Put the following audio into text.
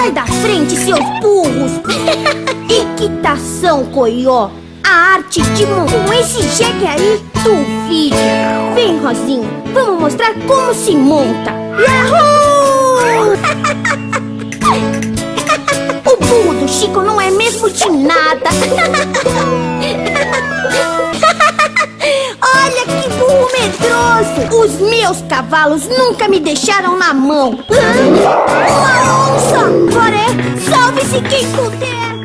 Sai da frente, seus burros! Equitação, Coió! A arte de com esse jegue aí, duvide! Vem, Rosinha, vamos mostrar como se monta! Yahoo! O burro do Chico não é mesmo de nada! Olha que burro medroso! Os meus cavalos nunca me deixaram na mão! Uma onça! Porém, salve-se quem puder!